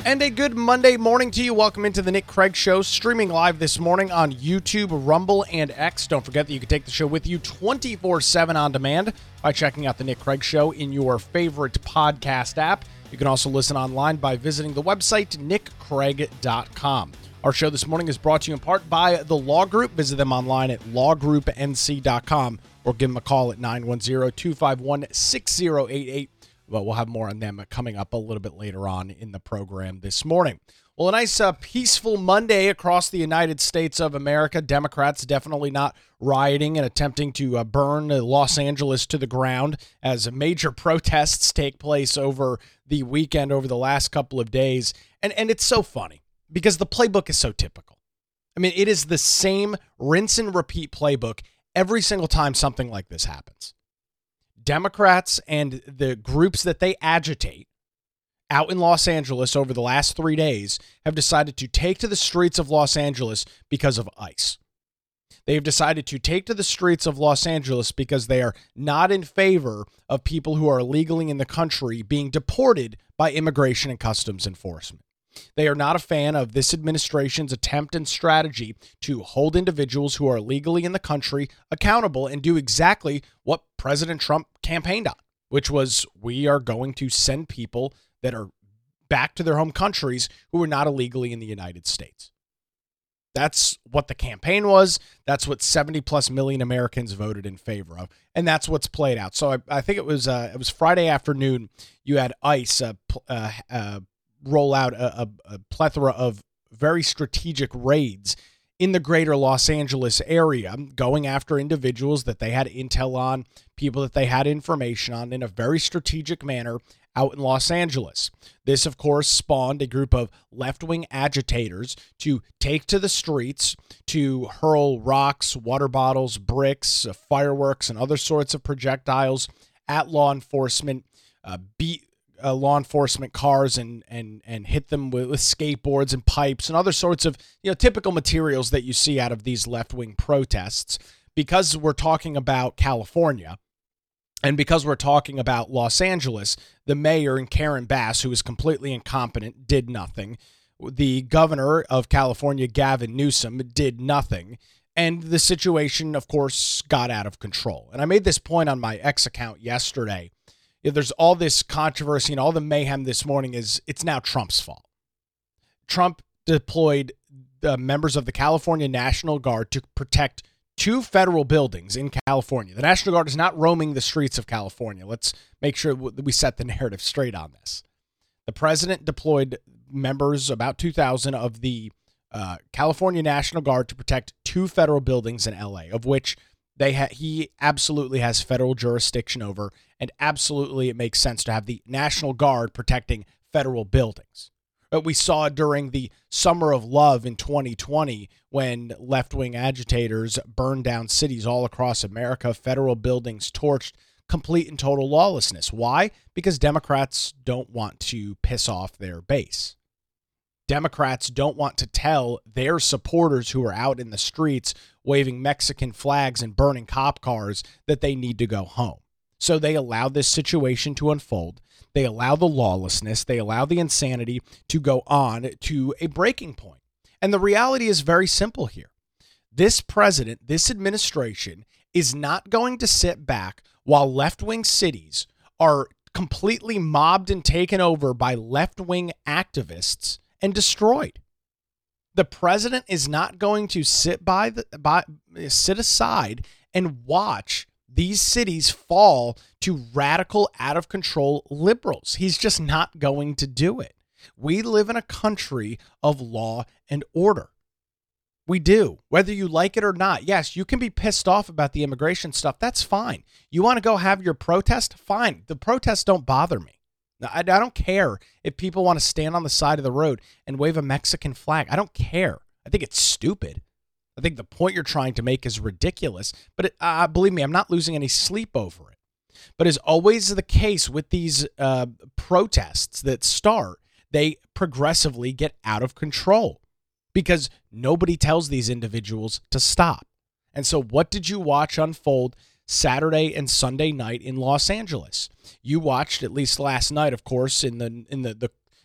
And a good Monday morning to you. Welcome into the Nick Craig Show, streaming live this morning on YouTube, Rumble, and X. Don't forget that you can take the show with you 24/7 on demand by checking out the Nick Craig Show in your favorite podcast app. You can also listen online by visiting the website, nickcraig.com. Our show this morning is brought to you in part by The Law Group. Visit them online at lawgroupnc.com or give them a call at 910-251-6088. But we'll have more on them coming up a little bit later on in the program this morning. Well, a nice peaceful Monday across the United States of America. Democrats definitely not rioting and attempting to burn Los Angeles to the ground as major protests take place over the weekend, over the last couple of days. And it's so funny because the playbook is so typical. I mean, it is the same rinse and repeat playbook every single time something like this happens. Democrats and the groups that they agitate out in Los Angeles over the last 3 days have decided to take to the streets of Los Angeles because of ICE. They have decided to take to the streets of Los Angeles because they are not in favor of people who are illegally in the country being deported by Immigration and Customs Enforcement. They are not a fan of this administration's attempt and strategy to hold individuals who are illegally in the country accountable and do exactly what President Trump campaigned on, which was we are going to send people that are back to their home countries who are not illegally in the United States. That's what the campaign was. That's what 70 plus million Americans voted in favor of. And that's what's played out. So I think it was Friday afternoon. You had ICE roll out a plethora of very strategic raids in the greater Los Angeles area, going after individuals that they had intel on, people that they had information on in a very strategic manner out in Los Angeles. This, of course, spawned a group of left-wing agitators to take to the streets to hurl rocks, water bottles, bricks, fireworks, and other sorts of projectiles at law enforcement, beat law enforcement cars and hit them with skateboards and pipes and other sorts of typical materials that you see out of these left-wing protests. Because we're talking about California and because we're talking about Los Angeles, the mayor and Karen Bass, who is completely incompetent, did nothing. The governor of California, Gavin Newsom, did nothing. And the situation, of course, got out of control. And I made this point on my X account yesterday. There's all this controversy and all the mayhem this morning it's now Trump's fault. Trump deployed the members of the California National Guard to protect two federal buildings in California. The National Guard is not roaming the streets of California. Let's make sure we set the narrative straight on this. The president deployed members, about 2,000, of the California National Guard to protect two federal buildings in LA, of which he absolutely has federal jurisdiction over, and absolutely it makes sense to have the National Guard protecting federal buildings. But we saw during the Summer of Love in 2020 when left-wing agitators burned down cities all across America, federal buildings torched, complete and total lawlessness. Why? Because Democrats don't want to piss off their base. Democrats don't want to tell their supporters who are out in the streets waving Mexican flags and burning cop cars that they need to go home. So they allow this situation to unfold. They allow the lawlessness. They allow the insanity to go on to a breaking point. And the reality is very simple here. This president, this administration, is not going to sit back while left-wing cities are completely mobbed and taken over by left-wing activists and destroyed. The president is not going to sit aside and watch these cities fall to radical, out of control liberals. He's just not going to do it. We live in a country of law and order. We do, whether you like it or not. Yes, you can be pissed off about the immigration stuff. That's fine. You want to go have your protest? Fine. The protests don't bother me. I don't care if people want to stand on the side of the road and wave a Mexican flag. I don't care. I think it's stupid. I think the point you're trying to make is ridiculous. But believe me, I'm not losing any sleep over it. But as always the case with these protests that start, they progressively get out of control because nobody tells these individuals to stop. And so what did you watch unfold Saturday and Sunday night in Los Angeles? You watched, at least last night, of course, in the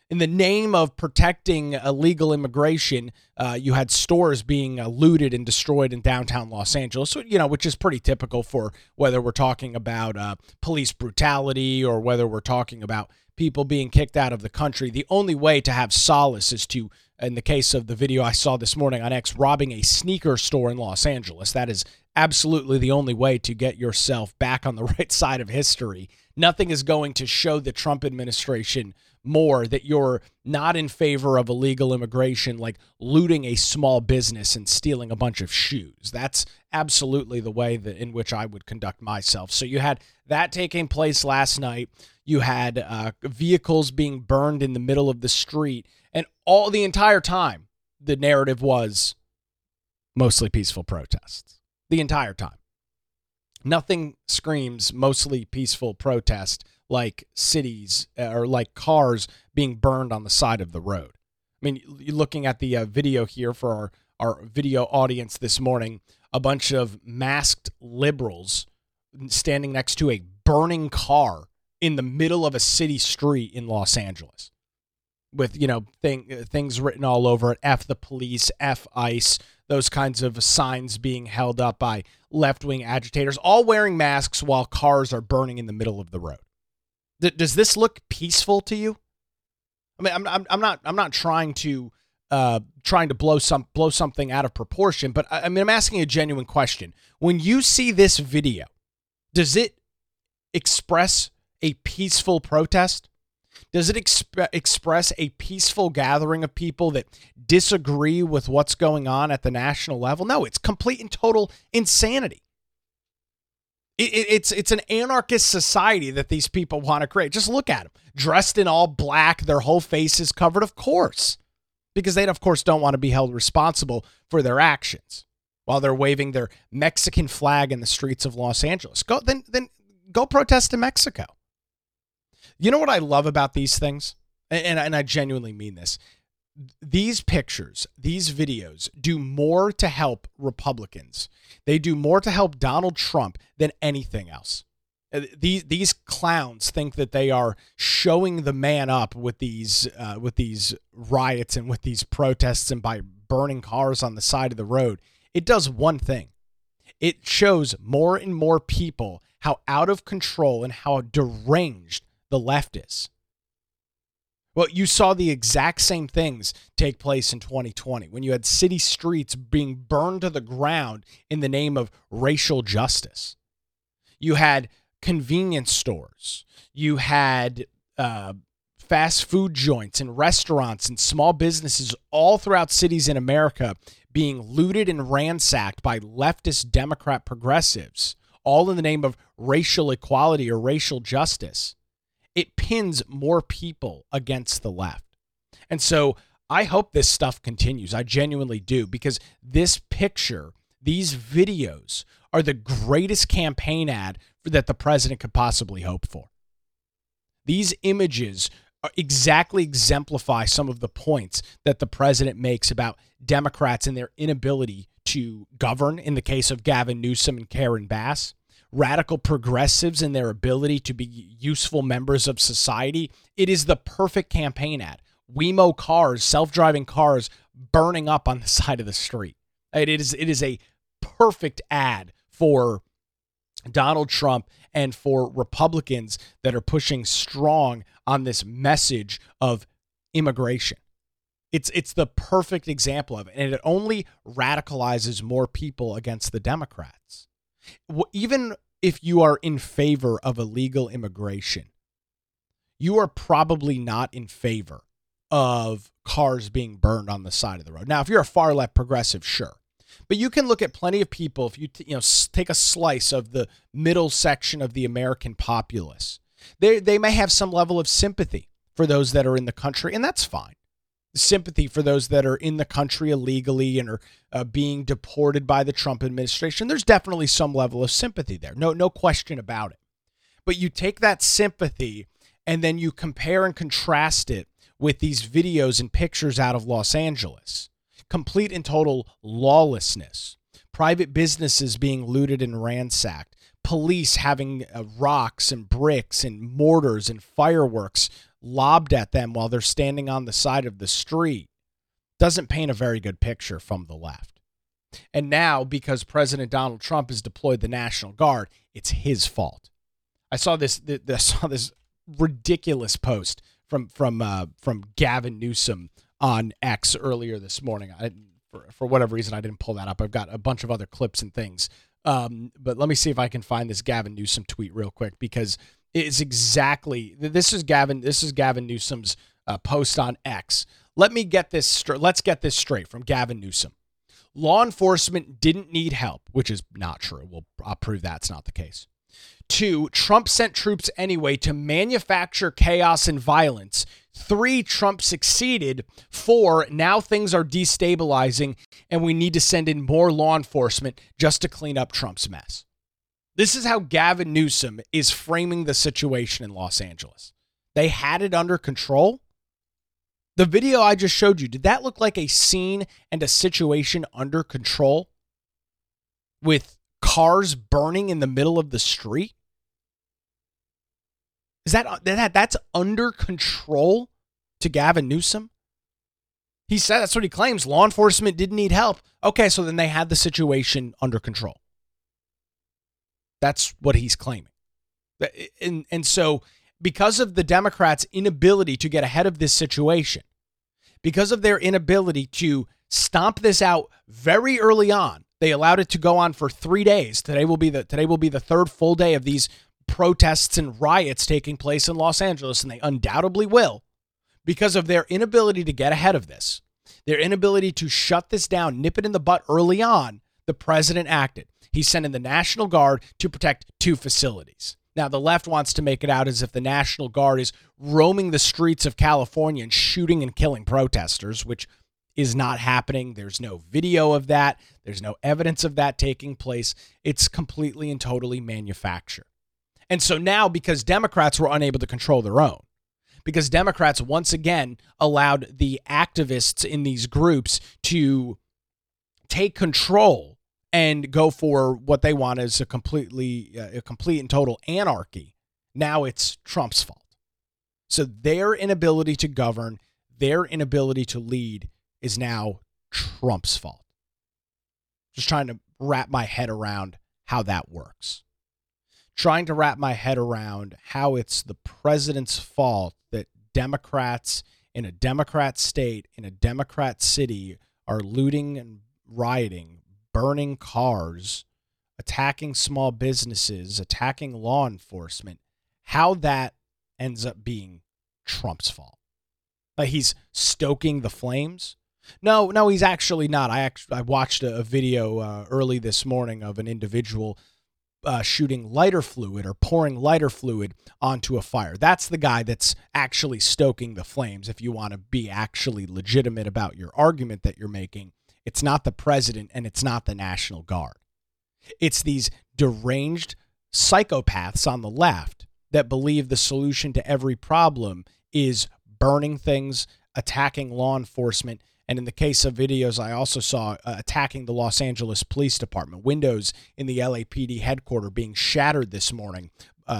In the name of protecting illegal immigration, you had stores being looted and destroyed in downtown Los Angeles, which is pretty typical for whether we're talking about police brutality or whether we're talking about people being kicked out of the country. The only way to have solace is to, in the case of the video I saw this morning on X, robbing a sneaker store in Los Angeles. That is absolutely the only way to get yourself back on the right side of history. Nothing is going to show the Trump administration more that you're not in favor of illegal immigration, like looting a small business and stealing a bunch of shoes. That's absolutely the way in which I would conduct myself. So you had that taking place last night. You had vehicles being burned in the middle of the street. And all the entire time, the narrative was mostly peaceful protests. The entire time. Nothing screams mostly peaceful protest like cities or like cars being burned on the side of the road. I mean, you're looking at the video here for our video audience this morning, a bunch of masked liberals standing next to a burning car in the middle of a city street in Los Angeles with, things written all over it, F the police, F ICE, those kinds of signs being held up by left-wing agitators, all wearing masks while cars are burning in the middle of the road. Does this look peaceful to you? I mean, I'm not trying to blow something out of proportion, but I'm asking a genuine question. When you see this video, does it express a peaceful protest? Does it express a peaceful gathering of people that disagree with what's going on at the national level? No, it's complete and total insanity. It's an anarchist society that these people want to create. Just look at them, dressed in all black, their whole face is covered, of course, because they, of course, don't want to be held responsible for their actions while they're waving their Mexican flag in the streets of Los Angeles. Then go protest in Mexico. You know what I love about these things? And I genuinely mean this. These pictures, these videos do more to help Republicans. They do more to help Donald Trump than anything else. These clowns think that they are showing the man up with these riots and with these protests and by burning cars on the side of the road. It does one thing. It shows more and more people how out of control and how deranged the left is. Well, you saw the exact same things take place in 2020 when you had city streets being burned to the ground in the name of racial justice. You had convenience stores. You had fast food joints and restaurants and small businesses all throughout cities in America being looted and ransacked by leftist Democrat progressives, all in the name of racial equality or racial justice. It pins more people against the left. And so I hope this stuff continues. I genuinely do, because this picture, these videos are the greatest campaign ad that the president could possibly hope for. These images exactly exemplify some of the points that the president makes about Democrats and their inability to govern in the case of Gavin Newsom and Karen Bass. Radical progressives and their ability to be useful members of society. It is the perfect campaign ad. Waymo cars, self-driving cars burning up on the side of the street. It is a perfect ad for Donald Trump and for Republicans that are pushing strong on this message of immigration. It's the perfect example of it, and it only radicalizes more people against the Democrats. Even if you are in favor of illegal immigration, you are probably not in favor of cars being burned on the side of the road. Now, if you're a far left progressive, sure. But you can look at plenty of people, if you take a slice of the middle section of the American populace, they may have some level of sympathy for those that are in the country, and that's fine. Sympathy for those that are in the country illegally and are being deported by the Trump administration. There's definitely some level of sympathy there. No question about it. But you take that sympathy and then you compare and contrast it with these videos and pictures out of Los Angeles. Complete and total lawlessness. Private businesses being looted and ransacked. Police having rocks and bricks and mortars and fireworks lobbed at them while they're standing on the side of the street doesn't paint a very good picture from the left. And now, because President Donald Trump has deployed the National Guard, it's his fault. I saw this ridiculous post from Gavin Newsom on X earlier this morning. For whatever reason, I didn't pull that up. I've got a bunch of other clips and things. But let me see if I can find this Gavin Newsom tweet real quick, because it's exactly this is Gavin Newsom's post on X. Let's get this straight from Gavin Newsom. Law enforcement didn't need help, which is not true. I'll prove that's not the case. 2, Trump sent troops anyway to manufacture chaos and violence. 3, Trump succeeded. 4, now things are destabilizing and we need to send in more law enforcement just to clean up Trump's mess. This is how Gavin Newsom is framing the situation in Los Angeles. They had it under control. The video I just showed you, did that look like a scene and a situation under control with cars burning in the middle of the street? Is that's under control to Gavin Newsom? He said that's what he claims. Law enforcement didn't need help. Okay, so then they had the situation under control. That's what he's claiming. And so because of the Democrats' inability to get ahead of this situation, because of their inability to stomp this out very early on, they allowed it to go on for 3 days. Today will be the third full day of these protests and riots taking place in Los Angeles, and they undoubtedly will. Because of their inability to get ahead of this, their inability to shut this down, nip it in the butt early on, the president acted. He sent in the National Guard to protect 2 facilities. Now, the left wants to make it out as if the National Guard is roaming the streets of California and shooting and killing protesters, which is not happening. There's no video of that. There's no evidence of that taking place. It's completely and totally manufactured. And so now, because Democrats were unable to control their own, because Democrats once again allowed the activists in these groups to take control and go for what they want as a complete and total anarchy, now it's Trump's fault. So their inability to govern, their inability to lead is now Trump's fault. Just trying to wrap my head around how that works. Trying to wrap my head around how it's the president's fault that Democrats in a Democrat state, in a Democrat city, are looting and rioting, burning cars, attacking small businesses, attacking law enforcement, how that ends up being Trump's fault. Like he's stoking the flames? No, he's actually not. I watched a video early this morning of an individual shooting lighter fluid or pouring lighter fluid onto a fire. That's the guy that's actually stoking the flames. If you want to be actually legitimate about your argument that you're making, it's not the president and it's not the National Guard. It's these deranged psychopaths on the left that believe the solution to every problem is burning things, attacking law enforcement, and in the case of videos I also saw, attacking the Los Angeles Police Department. Windows in the LAPD headquarters being shattered this morning,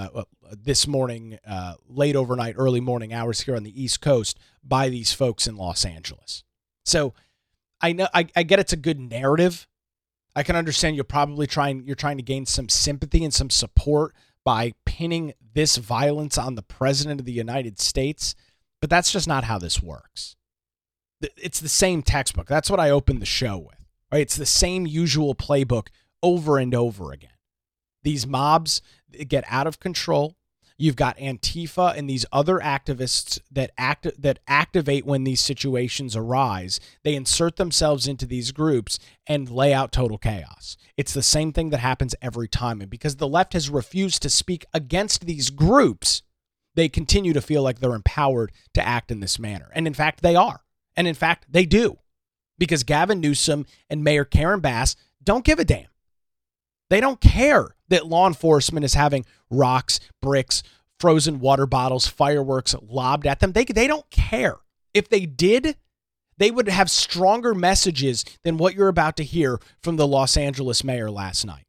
late overnight, early morning hours here on the East Coast by these folks in Los Angeles. So I know I get it's a good narrative. I can understand you're trying to gain some sympathy and some support by pinning this violence on the president of the United States, but that's just not how this works. It's the same textbook. That's what I opened the show with. Right? It's the same usual playbook over and over again. These mobs get out of control. You've got Antifa and these other activists that activate when these situations arise. They insert themselves into these groups and lay out total chaos. It's the same thing that happens every time. And because the left has refused to speak against these groups, they continue to feel like they're empowered to act in this manner. And in fact, they are. And in fact, they do. Because Gavin Newsom and Mayor Karen Bass don't give a damn. They don't care that law enforcement is having rocks, bricks, frozen water bottles, fireworks lobbed at them. They don't care. If they did, they would have stronger messages than what you're about to hear from the Los Angeles mayor last night.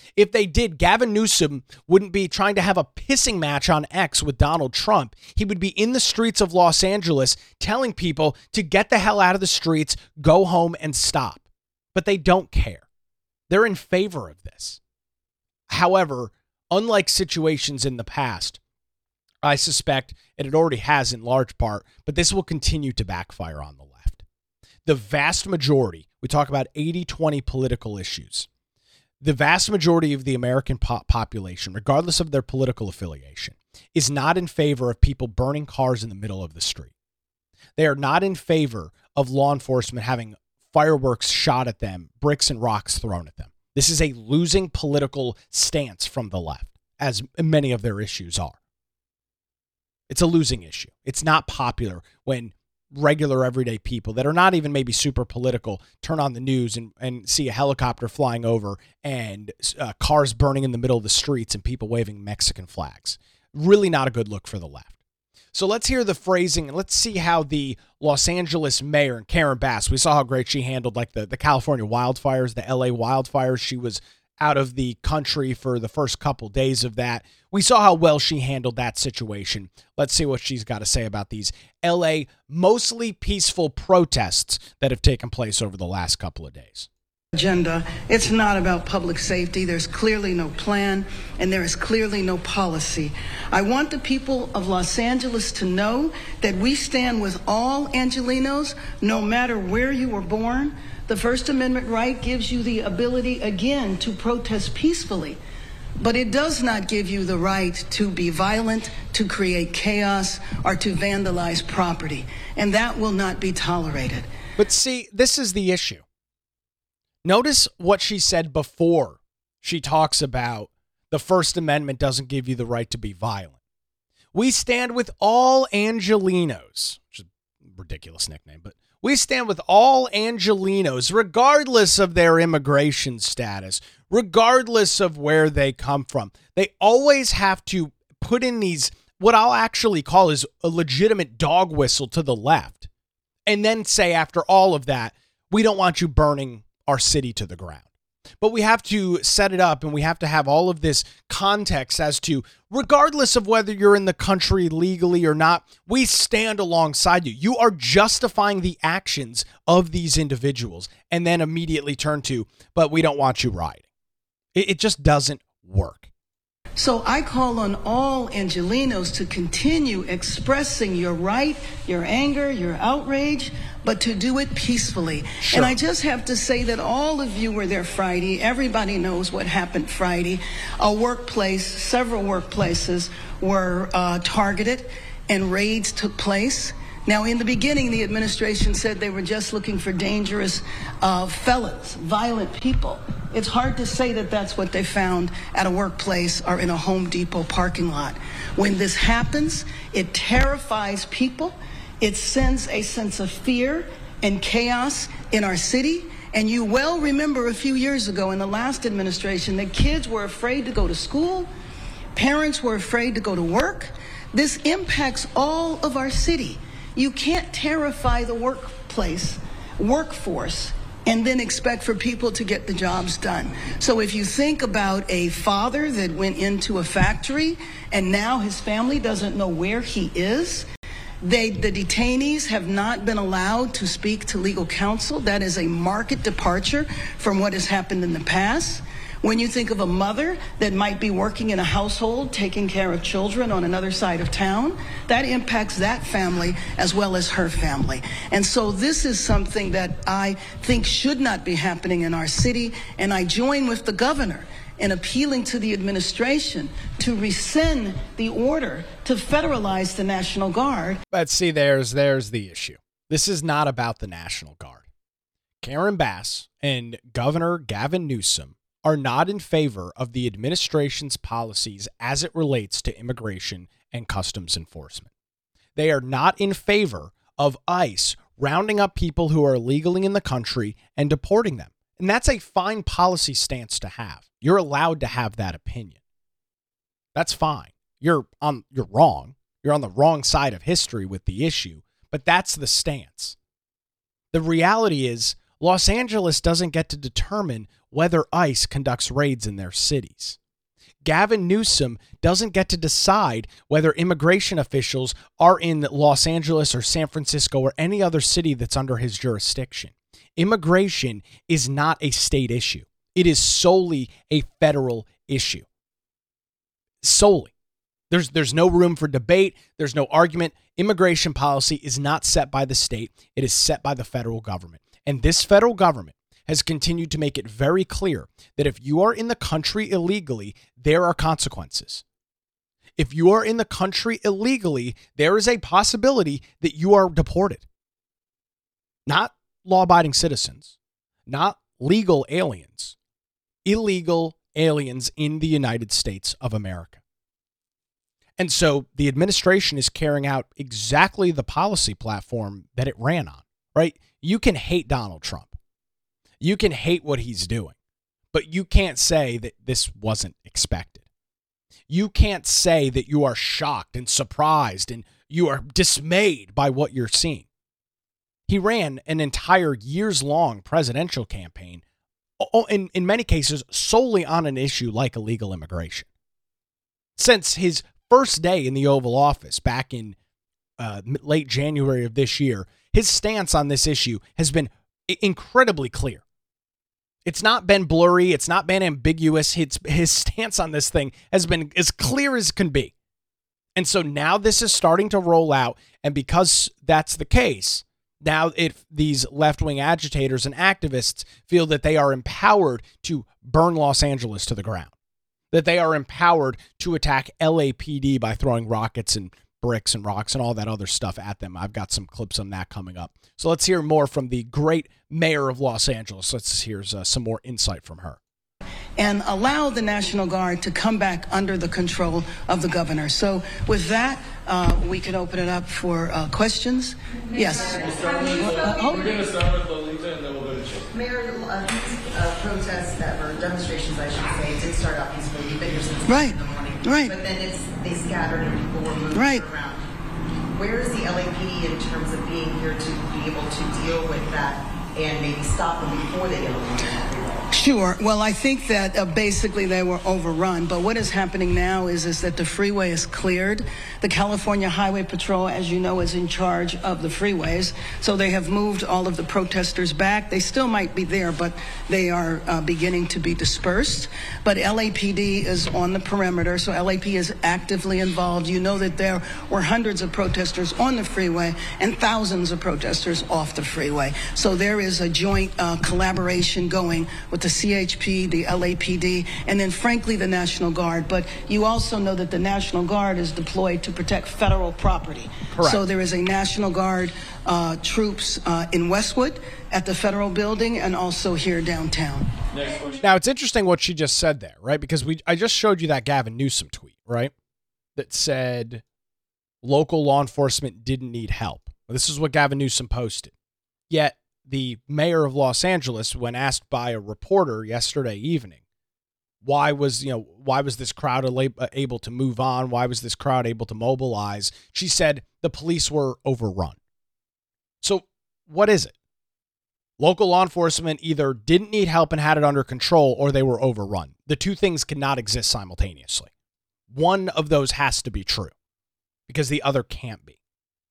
If they did, Gavin Newsom wouldn't be trying to have a pissing match on X with Donald Trump. He would be in the streets of Los Angeles telling people to get the hell out of the streets, go home, and stop. But they don't care. They're in favor of this. However, unlike situations in the past, I suspect, and it already has in large part, but this will continue to backfire on the left. The vast majority, we talk about 80-20 political issues. The vast majority of the American population, regardless of their political affiliation, is not in favor of people burning cars in the middle of the street. They are not in favor of law enforcement having fireworks shot at them, bricks and rocks thrown at them. This is a losing political stance from the left, as many of their issues are. It's a losing issue. It's not popular when regular everyday people that are not even maybe super political turn on the news and see a helicopter flying over and cars burning in the middle of the streets and people waving Mexican flags. Really not a good look for the left. So let's hear the phrasing and let's see how the Los Angeles mayor, Karen Bass, we saw how great she handled like the California wildfires, the LA wildfires. She was out of the country for the first couple days of that. We saw how well she handled that situation. Let's see what she's got to say about these LA mostly peaceful protests that have taken place over the last couple of days. Agenda. It's not about public safety. There's clearly no plan, and there is clearly no policy. I want the people of Los Angeles to know that we stand with all Angelenos, no matter where you were born. The First Amendment right gives you the ability, again, to protest peacefully, but it does not give you the right to be violent, to create chaos, or to vandalize property, and that will not be tolerated. But see, this is the issue. Notice what she said before she talks about the First Amendment doesn't give you the right to be violent. We stand with all Angelenos, which is a ridiculous nickname, but we stand with all Angelenos, regardless of their immigration status, regardless of where they come from. They always have to put in these, what I'll actually call is a legitimate dog whistle to the left, and then say after all of that, we don't want you burning our city to the ground. But we have to set it up and we have to have all of this context as to, regardless of whether you're in the country legally or not, we stand alongside you. You are justifying the actions of these individuals and then immediately turn to, but we don't want you rioting. It just doesn't work. So I call on all Angelenos to continue expressing your right, your anger, your outrage, but to do it peacefully. Sure. And I just have to say that all of you were there Friday. Everybody knows what happened Friday. A workplace, several workplaces were targeted and raids took place. Now, in the beginning, the administration said they were just looking for dangerous felons, violent people. It's hard to say that that's what they found at a workplace or in a Home Depot parking lot. When this happens, it terrifies people. It sends a sense of fear and chaos in our city. And you well remember a few years ago in the last administration that kids were afraid to go to school. Parents were afraid to go to work. This impacts all of our city. You can't terrify the workforce, and then expect for people to get the jobs done. So if you think about a father that went into a factory and now his family doesn't know where he is, the detainees have not been allowed to speak to legal counsel. That is a marked departure from what has happened in the past. When you think of a mother that might be working in a household, taking care of children on another side of town, that impacts that family as well as her family. And so this is something that I think should not be happening in our city. And I join with the governor in appealing to the administration to rescind the order to federalize the National Guard. But see, there's the issue. This is not about the National Guard. Karen Bass and Governor Gavin Newsom are not in favor of the administration's policies as it relates to immigration and customs enforcement. They are not in favor of ICE rounding up people who are illegally in the country and deporting them. And that's a fine policy stance to have. You're allowed to have that opinion. That's fine. You're wrong. You're on the wrong side of history with the issue, but that's the stance. The reality is, Los Angeles doesn't get to determine whether ICE conducts raids in their cities. Gavin Newsom doesn't get to decide whether immigration officials are in Los Angeles or San Francisco or any other city that's under his jurisdiction. Immigration is not a state issue. It is solely a federal issue. Solely. There's no room for debate. There's no argument. Immigration policy is not set by the state. It is set by the federal government. And this federal government has continued to make it very clear that if you are in the country illegally, there are consequences. If you are in the country illegally, there is a possibility that you are deported. Not law-abiding citizens, not legal aliens, illegal aliens in the United States of America. And so the administration is carrying out exactly the policy platform that it ran on, right? You can hate Donald Trump. You can hate what he's doing, but you can't say that this wasn't expected. You can't say that you are shocked and surprised and you are dismayed by what you're seeing. He ran an entire years-long presidential campaign, in many cases, solely on an issue like illegal immigration. Since his first day in the Oval Office back in late January of this year, his stance on this issue has been incredibly clear. It's not been blurry. It's not been ambiguous. His stance on this thing has been as clear as can be. And so now this is starting to roll out. And because that's the case, now if these left-wing agitators and activists feel that they are empowered to burn Los Angeles to the ground, that they are empowered to attack LAPD by throwing rockets and bricks and rocks and all that other stuff at them. I've got some clips on that coming up. So let's hear more from the great mayor of Los Angeles. Let's hear some more insight from her. And allow the National Guard to come back under the control of the governor. So with that, we can open it up for questions. Yes. We're going to start with Lolita and then we'll go to Chip. Mayor, these protests that were demonstrations, I should say, did start out peacefully. You've been here since Right. in the morning. Right. But then they scattered and people were moving Right. around. Where is the LAPD in terms of being here to be able to deal with that and maybe stop them before they get overrun? Sure. Well, I think that basically they were overrun. But what is happening now is that the freeway is cleared. The California Highway Patrol, as you know, is in charge of the freeways. So they have moved all of the protesters back. They still might be there, but they are beginning to be dispersed. But LAPD is on the perimeter, so LAP is actively involved. You know that there were hundreds of protesters on the freeway and thousands of protesters off the freeway. So there is a joint collaboration going with the CHP, the LAPD, and then frankly the National Guard. But you also know that the National Guard is deployed to protect federal property. Correct. So there is a National Guard troops in Westwood at the federal building and also here downtown. Next question. Now, it's interesting what she just said there, right? Because I just showed you that Gavin Newsom tweet, right? That said local law enforcement didn't need help. Well, this is what Gavin Newsom posted. Yet the mayor of Los Angeles, when asked by a reporter yesterday evening, why was this crowd able to move on? Why was this crowd able to mobilize? She said the police were overrun. So what is it? Local law enforcement either didn't need help and had it under control, or they were overrun. The two things cannot exist simultaneously. One of those has to be true because the other can't be.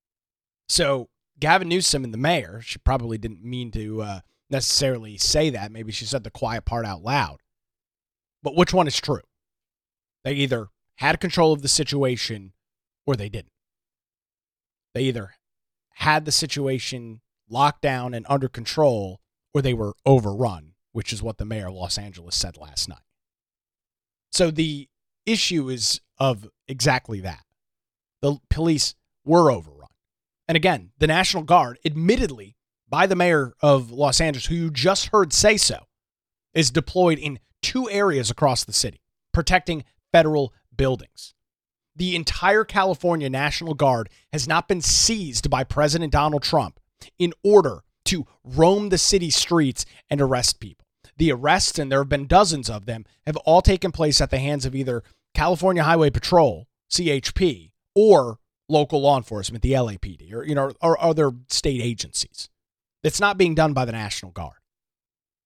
So Gavin Newsom and the mayor, she probably didn't mean to necessarily say that. Maybe she said the quiet part out loud. But which one is true? They either had control of the situation or they didn't. They either had the situation locked down and under control or they were overrun, which is what the mayor of Los Angeles said last night. So the issue is of exactly that. The police were overrun. And again, the National Guard, admittedly by the mayor of Los Angeles, who you just heard say so, is deployed in 2 areas across the city, protecting federal buildings. The entire California National Guard has not been seized by President Donald Trump in order to roam the city streets and arrest people. The arrests, and there have been dozens of them, have all taken place at the hands of either California Highway Patrol, CHP, or local law enforcement, the LAPD, or other state agencies. It's not being done by the National Guard.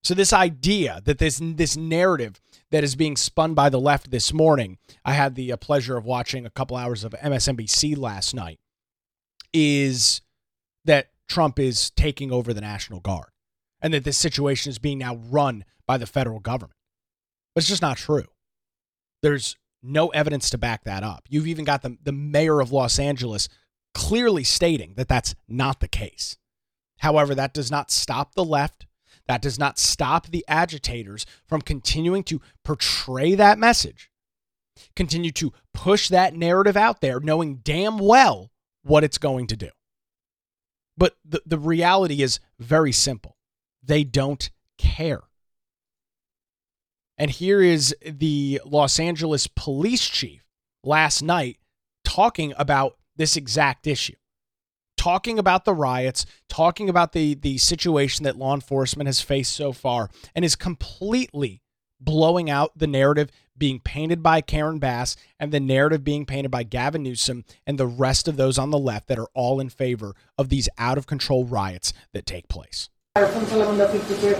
So this idea that this narrative that is being spun by the left this morning, I had the pleasure of watching a couple hours of MSNBC last night, is that Trump is taking over the National Guard and that this situation is being now run by the federal government. But it's just not true. There's no evidence to back that up. You've even got the mayor of Los Angeles clearly stating that that's not the case. However, that does not stop the left. That does not stop the agitators from continuing to portray that message, continue to push that narrative out there, knowing damn well what it's going to do. But the reality is very simple. They don't care. And here is the Los Angeles police chief last night talking about this exact issue, talking about the riots, talking about the situation that law enforcement has faced so far, and is completely blowing out the narrative being painted by Karen Bass and the narrative being painted by Gavin Newsom and the rest of those on the left that are all in favor of these out-of-control riots that take place. From Telemundo 52.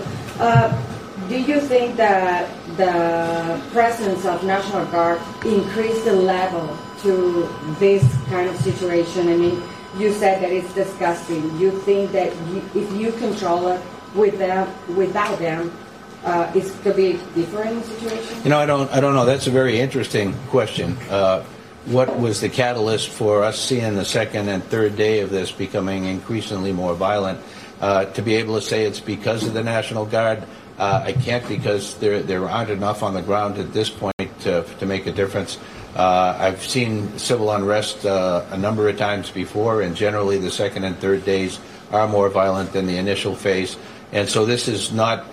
Do you think that the presence of National Guard increased the level to this kind of situation? I mean, you said that it's disgusting. You think that if you control it with them, without them, it could be a different situation? I don't know. That's a very interesting question. What was the catalyst for us seeing the second and third day of this becoming increasingly more violent? To be able to say it's because of the National Guard, I can't, because there aren't enough on the ground at this point to make a difference. I've seen civil unrest a number of times before, and generally the second and third days are more violent than the initial phase. And so this is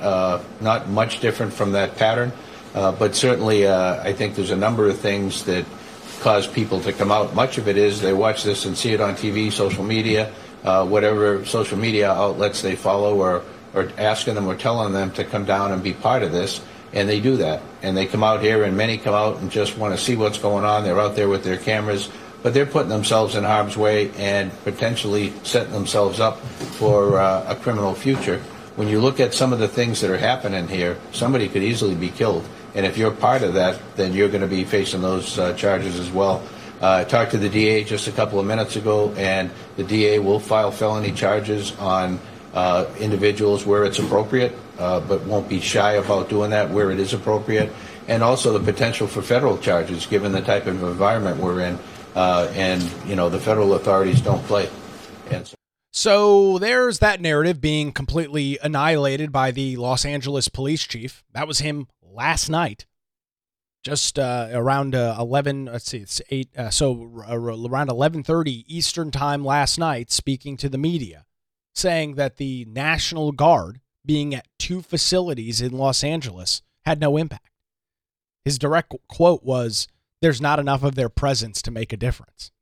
not much different from that pattern. But certainly I think there's a number of things that cause people to come out. Much of it is they watch this and see it on TV, social media, whatever social media outlets they follow, or asking them or telling them to come down and be part of this. And they do that. And they come out here, and many come out and just want to see what's going on. They're out there with their cameras, but they're putting themselves in harm's way and potentially setting themselves up for a criminal future. When you look at some of the things that are happening here, somebody could easily be killed. And if you're part of that, then you're going to be facing those charges as well. I talked to the DA just a couple of minutes ago, and the DA will file felony charges on individuals where it's appropriate, but won't be shy about doing that where it is appropriate. And also the potential for federal charges, given the type of environment we're in. And the federal authorities don't play. And so there's that narrative being completely annihilated by the Los Angeles police chief. That was him last night, just around 11. Let's see, it's 8. Around 11:30 Eastern time last night, speaking to the media, saying that the National Guard being at 2 facilities in Los Angeles had no impact. His direct quote was, "There's not enough of their presence to make a difference."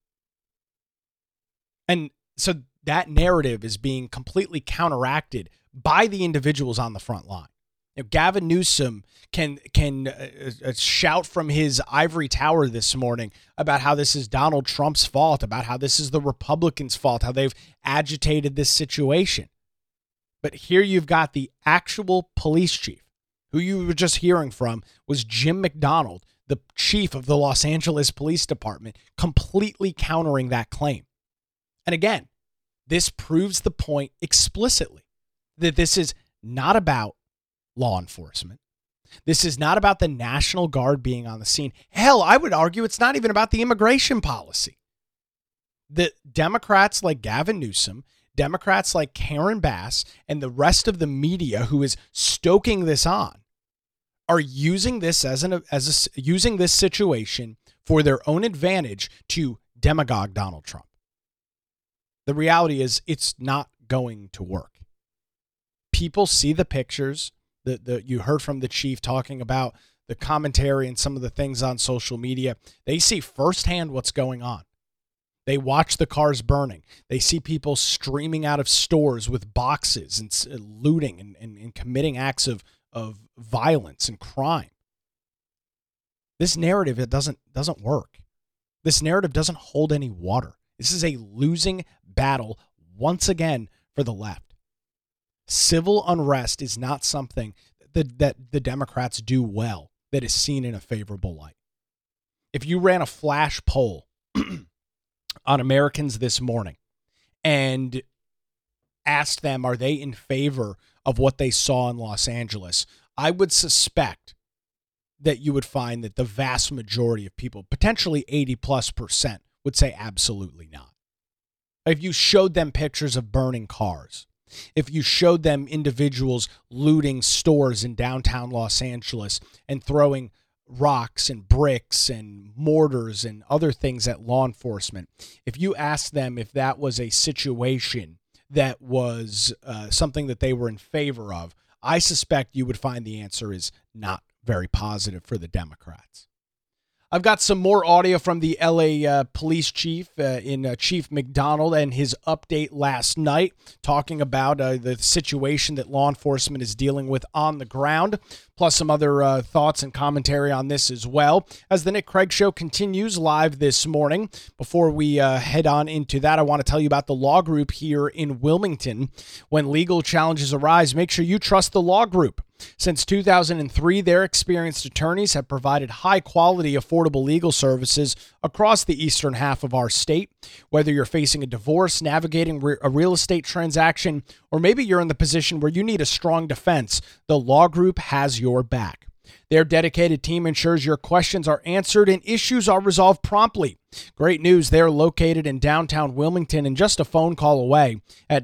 And so that narrative is being completely counteracted by the individuals on the front line. If Gavin Newsom can shout from his ivory tower this morning about how this is Donald Trump's fault, about how this is the Republicans' fault, how they've agitated this situation. But here you've got the actual police chief, who you were just hearing from was Jim McDonald, the chief of the Los Angeles Police Department, completely countering that claim. And again, this proves the point explicitly that this is not about law enforcement. This is not about the National Guard being on the scene. Hell, I would argue it's not even about the immigration policy. The Democrats like Gavin Newsom, Democrats like Karen Bass, and the rest of the media who is stoking this on are using this using this situation for their own advantage to demagogue Donald Trump. The reality is it's not going to work. People see the pictures that you heard from the chief talking about the commentary and some of the things on social media. They see firsthand what's going on. They watch the cars burning. They see people streaming out of stores with boxes and looting and committing acts of violence and crime. This narrative, it doesn't work. This narrative doesn't hold any water. This is a losing battle once again for the left. Civil unrest is not something that the Democrats do well that is seen in a favorable light. If you ran a flash poll on Americans this morning and asked them, are they in favor of what they saw in Los Angeles, I would suspect that you would find that the vast majority of people, potentially 80+%, would say absolutely not. If you showed them pictures of burning cars, if you showed them individuals looting stores in downtown Los Angeles and throwing rocks and bricks and mortars and other things at law enforcement, if you asked them if that was a situation that was something that they were in favor of, I suspect you would find the answer is not very positive for the Democrats. I've got some more audio from the LA police chief in Chief McDonald and his update last night, talking about the situation that law enforcement is dealing with on the ground, plus some other thoughts and commentary on this as well, as the Nick Craig Show continues live this morning. Before we head on into that, I want to tell you about the Law Group here in Wilmington. When legal challenges arise, make sure you trust the Law Group. Since 2003, their experienced attorneys have provided high-quality, affordable legal services across the eastern half of our state. Whether you're facing a divorce, navigating a real estate transaction, or maybe you're in the position where you need a strong defense, the Law Group has your back. Their dedicated team ensures your questions are answered and issues are resolved promptly. Great news, they're located in downtown Wilmington and just a phone call away at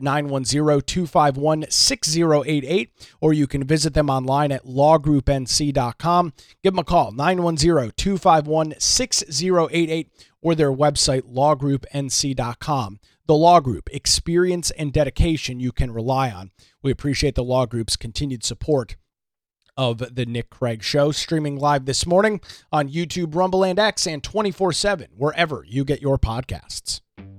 910-251-6088, or you can visit them online at lawgroupnc.com. Give them a call, 910-251-6088, or their website, lawgroupnc.com. The Law Group, experience and dedication you can rely on. We appreciate the Law Group's continued support of the Nick Craig Show, streaming live this morning on YouTube, Rumble, and X, and 24/7, wherever you get your podcasts.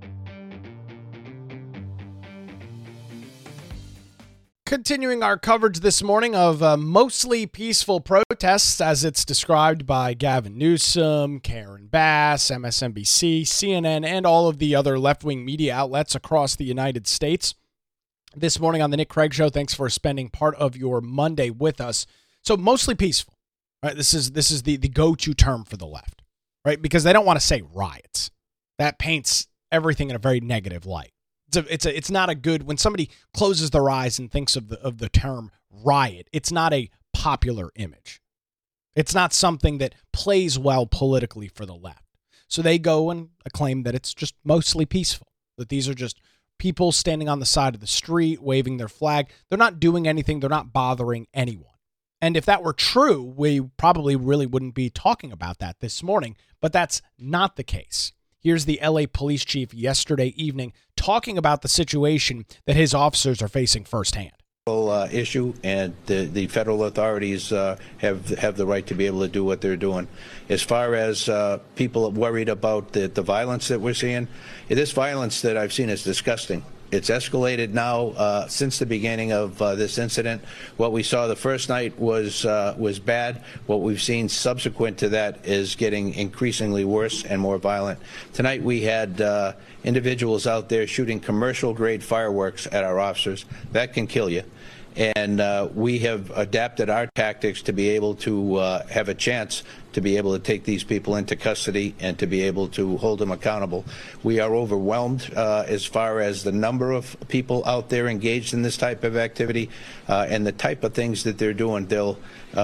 Continuing our coverage this morning of mostly peaceful protests, as it's described by Gavin Newsom, Karen Bass, MSNBC, CNN, and all of the other left-wing media outlets across the United States. This morning on the Nick Craig Show, thanks for spending part of your Monday with us. So mostly peaceful, right? This is the go-to term for the left, right? Because they don't want to say riots. That paints everything in a very negative light. It's not a good, when somebody closes their eyes and thinks of the term riot, it's not a popular image. It's not something that plays well politically for the left. So they go and claim that it's just mostly peaceful, that these are just people standing on the side of the street, waving their flag. They're not doing anything. They're not bothering anyone. And if that were true, we probably really wouldn't be talking about that this morning, but that's not the case. Here's the LA police chief yesterday evening talking about the situation that his officers are facing firsthand. Issue, and the federal authorities have the right to be able to do what they're doing. As far as people worried about the violence that we're seeing, this violence that I've seen is disgusting. It's escalated now since the beginning of this incident. What we saw the first night was bad. What we've seen subsequent to that is getting increasingly worse and more violent. Tonight we had individuals out there shooting commercial-grade fireworks at our officers. That can kill you. And we have adapted our tactics to be able to have a chance to be able to take these people into custody and to be able to hold them accountable. We are overwhelmed as far as the number of people out there engaged in this type of activity and the type of things that they're doing. They'll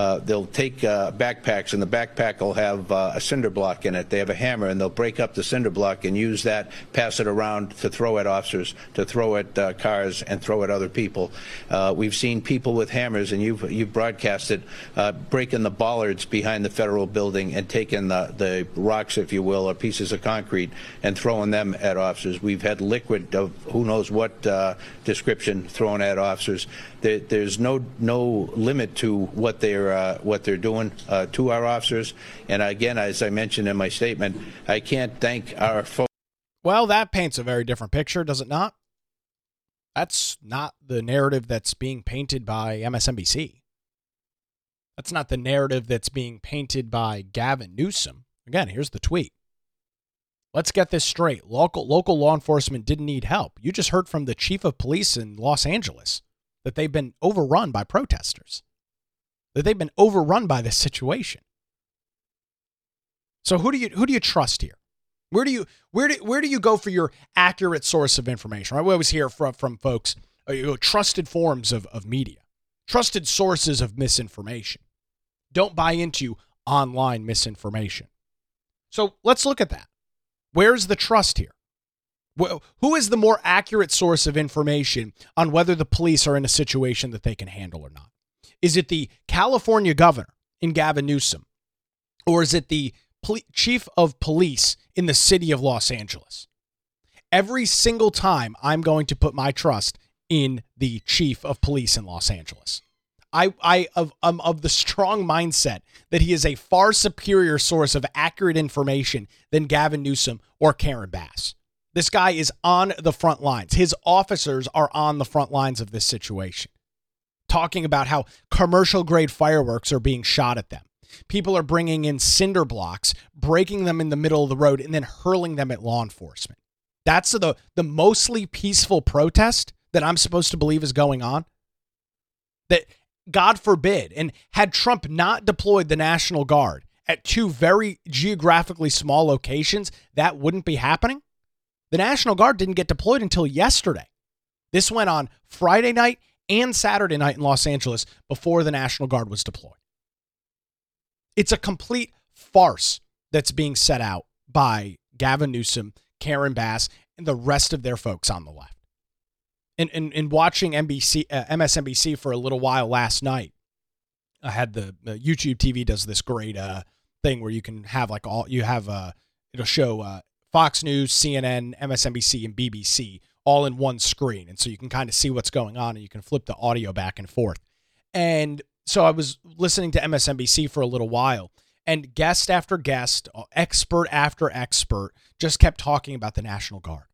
take backpacks, and the backpack will have a cinder block in it. They have a hammer, and they'll break up the cinder block and use that, pass it around to throw at officers, to throw at cars, and throw at other people. We've seen people with hammers, and you've broadcasted, breaking the bollards behind the federal building and taking the rocks, if you will, or pieces of concrete, and throwing them at officers. We've had liquid of who knows what description thrown at officers. There's no limit to what they're doing to our officers. And again, as I mentioned in my statement, I can't thank our folks. Well, that paints a very different picture, does it not? That's not the narrative that's being painted by MSNBC. That's not the narrative that's being painted by Gavin Newsom. Again, here's the tweet. Let's get this straight. Local law enforcement didn't need help. You just heard from the chief of police in Los Angeles. that they've been overrun by protesters, that they've been overrun by this situation. So who do you trust here? Where do you go for your accurate source of information? Right? We always hear from folks, trusted forms of media, trusted sources of misinformation. Don't buy into online misinformation. So let's look at that. Where's the trust here? Who is the more accurate source of information on whether the police are in a situation that they can handle or not? Is it the California governor in Gavin Newsom? Or is it the chief of police in the city of Los Angeles? Every single time I'm going to put my trust in the chief of police in Los Angeles. I'm of the strong mindset that he is a far superior source of accurate information than Gavin Newsom or Karen Bass. This guy is on the front lines. His officers are on the front lines of this situation, talking about how commercial grade fireworks are being shot at them. People are bringing in cinder blocks, breaking them in the middle of the road, and then hurling them at law enforcement. That's the mostly peaceful protest that I'm supposed to believe is going on. That, God forbid, and had Trump not deployed the National Guard at two very geographically small locations, that wouldn't be happening. The National Guard didn't get deployed until yesterday. This went on Friday night and Saturday night in Los Angeles before the National Guard was deployed. It's a complete farce that's being set out by Gavin Newsom, Karen Bass, and the rest of their folks on the left. And watching MSNBC for a little while last night, I had the YouTube TV does this great thing where you can have it'll show Fox News, CNN, MSNBC, and BBC all in one screen. And so you can kind of see what's going on and you can flip the audio back and forth. And so I was listening to MSNBC for a little while, and guest after guest, expert after expert just kept talking about the National Guard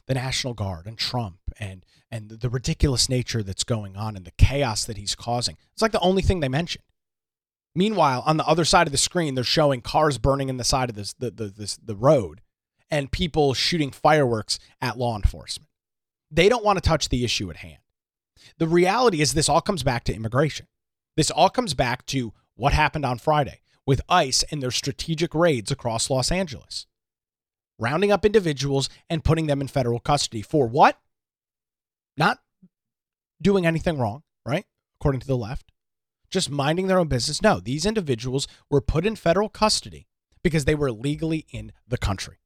and Trump and the ridiculous nature that's going on and the chaos that he's causing. It's like the only thing they mentioned. Meanwhile, on the other side of the screen, they're showing cars burning in the side of the road and people shooting fireworks at law enforcement. They don't want to touch the issue at hand. The reality is this all comes back to immigration. This all comes back to what happened on Friday with ICE and their strategic raids across Los Angeles, rounding up individuals and putting them in federal custody for what? Not doing anything wrong, right? According to the left, just minding their own business. No, these individuals were put in federal custody because they were illegally in the country.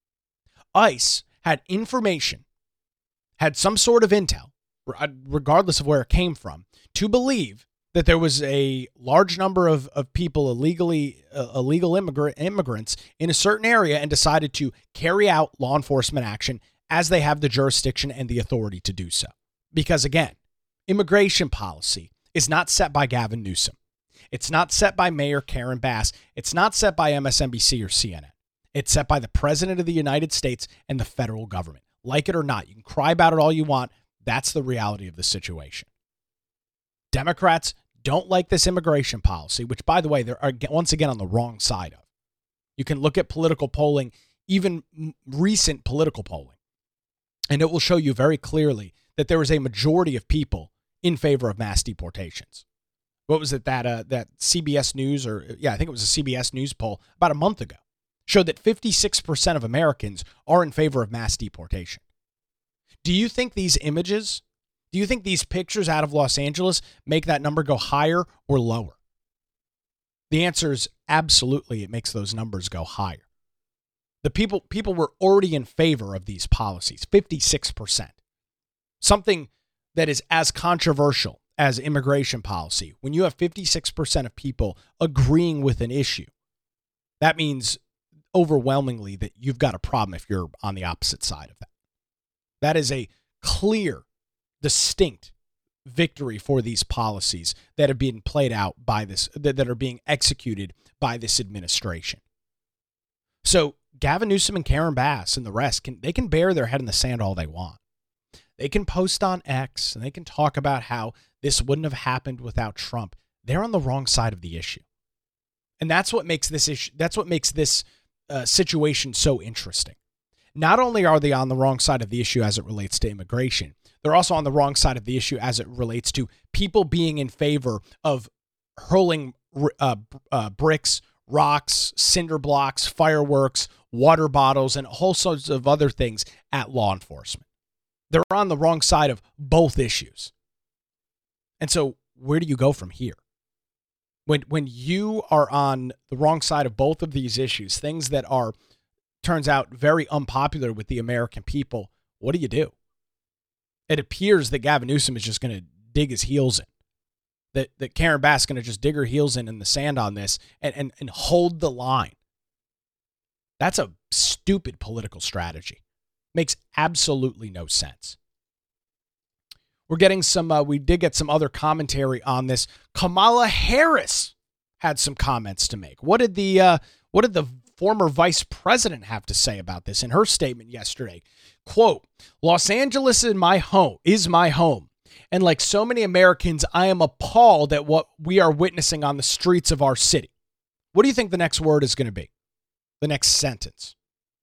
ICE had information, had some sort of intel, regardless of where it came from, to believe that there was a large number of people illegal immigrants in a certain area and decided to carry out law enforcement action as they have the jurisdiction and the authority to do so. Because again, immigration policy is not set by Gavin Newsom. It's not set by Mayor Karen Bass. It's not set by MSNBC or CNN. It's set by the President of the United States and the federal government. Like it or not, you can cry about it all you want. That's the reality of the situation. Democrats don't like this immigration policy, which, by the way, they're once again on the wrong side of. You can look at political polling, even recent political polling, and it will show you very clearly that there is a majority of people in favor of mass deportations. What was it, that CBS News, I think it was a CBS News poll about a month ago, showed that 56% of Americans are in favor of mass deportation. Do you think these images, do you think these pictures out of Los Angeles make that number go higher or lower? The answer is absolutely it makes those numbers go higher. The people were already in favor of these policies, 56%. Something that is as controversial as immigration policy. When you have 56% of people agreeing with an issue, that means overwhelmingly that you've got a problem if you're on the opposite side of that. That is a clear, distinct victory for these policies that are being played out by this, that are being executed by this administration. So Gavin Newsom and Karen Bass and the rest they can bury their head in the sand all they want. They can post on X and they can talk about how this wouldn't have happened without Trump. They're on the wrong side of the issue. And that's what makes this issue, that's what makes this situation so interesting. Not only are they on the wrong side of the issue as it relates to immigration, They're also on the wrong side of the issue as it relates to people being in favor of hurling bricks, rocks, cinder blocks, fireworks, water bottles, and whole sorts of other things at law enforcement. They're on the wrong side of both issues. And so where do you go from here? When you are on the wrong side of both of these issues, things that are, turns out, very unpopular with the American people, what do? It appears that Gavin Newsom is just going to dig his heels in. That Karen Bass is going to just dig her heels in the sand on this and hold the line. That's a stupid political strategy. Makes absolutely no sense. We're getting we did get some other commentary on this. Kamala Harris had some comments to make. What did the former vice president have to say about this in her statement yesterday? Quote, Los Angeles is my home. And like so many Americans, I am appalled at what we are witnessing on the streets of our city. What do you think the next word is going to be? The next sentence.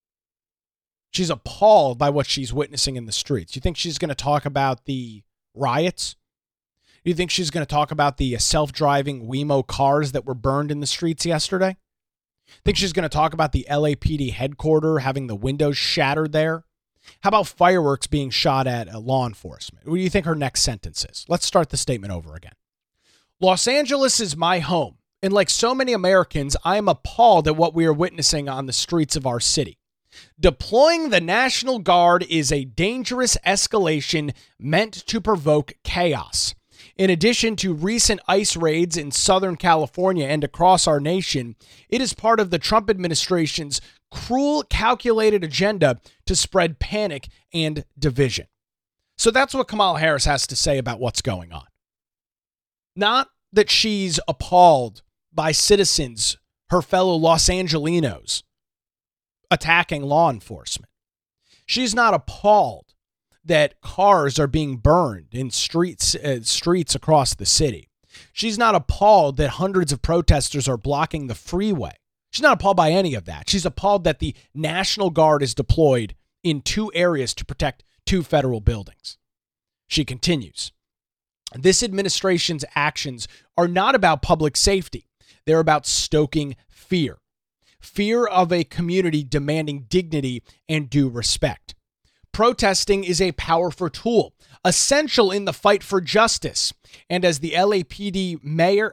She's appalled by what she's witnessing in the streets. You think she's going to talk about the riots? You think she's going to talk about the self-driving Waymo cars that were burned in the streets yesterday? Think she's going to talk about the LAPD headquarters having the windows shattered there? How about fireworks being shot at law enforcement? What do you think her next sentence is? Let's start the statement over again. Los Angeles is my home, and like so many Americans, I am appalled at what we are witnessing on the streets of our city. Deploying the National Guard is a dangerous escalation meant to provoke chaos. In addition to recent ICE raids in Southern California and across our nation, it is part of the Trump administration's cruel, calculated agenda to spread panic and division. So that's what Kamala Harris has to say about what's going on. Not that she's appalled by citizens, her fellow Los Angelinos, attacking law enforcement. She's not appalled that cars are being burned in streets across the city. She's not appalled that hundreds of protesters are blocking the freeway. She's not appalled by any of that. She's appalled that the National Guard is deployed in 2 areas to protect 2 federal buildings. She continues, this administration's actions are not about public safety. They're about stoking fear. Fear of a community demanding dignity and due respect. Protesting is a powerful tool, essential in the fight for justice. And as the LAPD mayor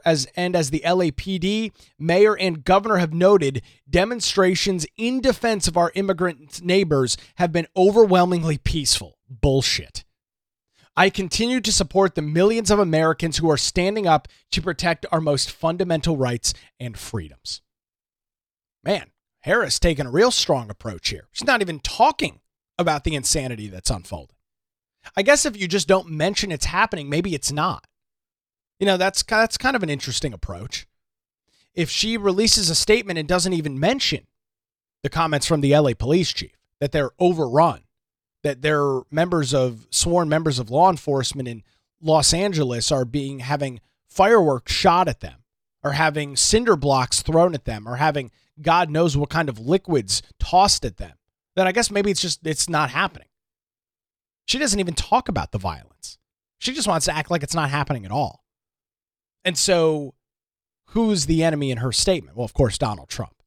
and governor have noted, demonstrations in defense of our immigrant neighbors have been overwhelmingly peaceful. Bullshit. I continue to support the millions of Americans who are standing up to protect our most fundamental rights and freedoms. Man, Harris taking a real strong approach here. She's not even talking about the insanity that's unfolding. I guess if you just don't mention it's happening, maybe it's not. You know, that's kind of an interesting approach. If she releases a statement and doesn't even mention the comments from the LA police chief, that they're overrun, that their sworn members of law enforcement in Los Angeles are having fireworks shot at them, or having cinder blocks thrown at them, or having God knows what kind of liquids tossed at them, then I guess maybe it's not happening. She doesn't even talk about the violence. She just wants to act like it's not happening at all. And so who's the enemy in her statement? Well, of course, Donald Trump.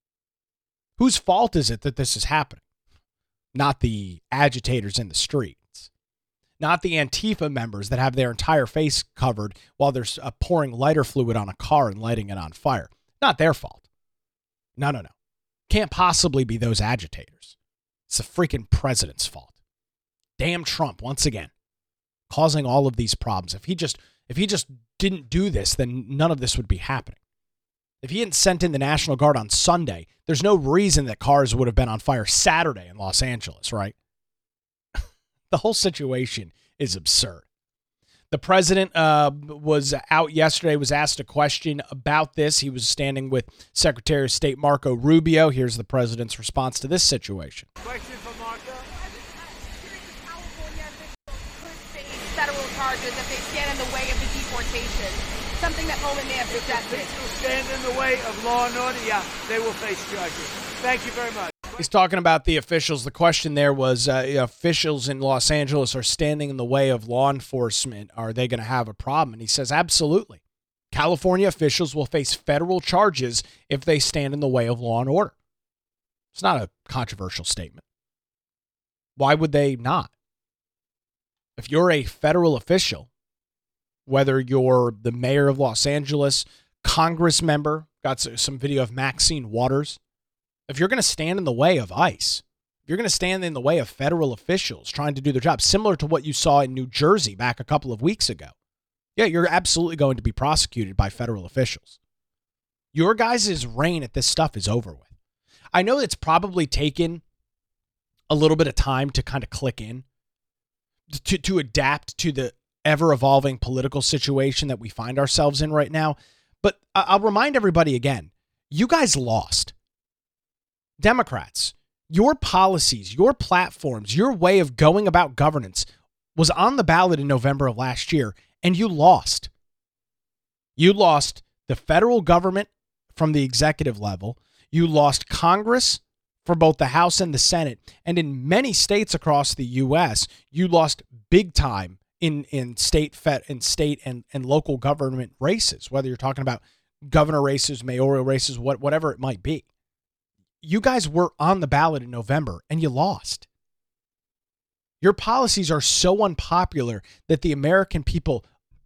Whose fault is it that this is happening? Not the agitators in the streets. Not the Antifa members that have their entire face covered while they're pouring lighter fluid on a car and lighting it on fire. Not their fault. No. Can't possibly be those agitators. It's the freaking president's fault. Damn Trump, once again, causing all of these problems. If he just didn't do this, then none of this would be happening. If he hadn't sent in the National Guard on Sunday, there's no reason that cars would have been on fire Saturday in Los Angeles, right? The whole situation is absurd. The president was out yesterday, was asked a question about this. He was standing with Secretary of State Marco Rubio. Here's the president's response to this situation. Question for Marco. California officials could face federal charges if they stand in the way of the deportation, something that Poland may have suggested. If officials stand in the way of law and order, yeah, they will face charges. Thank you very much. He's talking about the officials. The question there was officials in Los Angeles are standing in the way of law enforcement. Are they going to have a problem? And he says, absolutely. California officials will face federal charges if they stand in the way of law and order. It's not a controversial statement. Why would they not? If you're a federal official, whether you're the mayor of Los Angeles, Congress member, got some video of Maxine Waters, if you're going to stand in the way of ICE, if you're going to stand in the way of federal officials trying to do their job, similar to what you saw in New Jersey back a couple of weeks ago, yeah, you're absolutely going to be prosecuted by federal officials. Your guys' reign at this stuff is over with. I know it's probably taken a little bit of time to kind of click in, to adapt to the ever-evolving political situation that we find ourselves in right now. But I'll remind everybody again, you guys lost. Democrats, your policies, your platforms, your way of going about governance was on the ballot in November of last year, and you lost. You lost the federal government from the executive level. You lost Congress for both the House and the Senate. And in many states across the U.S., you lost big time in state and local government races, whether you're talking about governor races, mayoral races, whatever it might be. You guys were on the ballot in November and you lost. Your policies are so unpopular that the American people,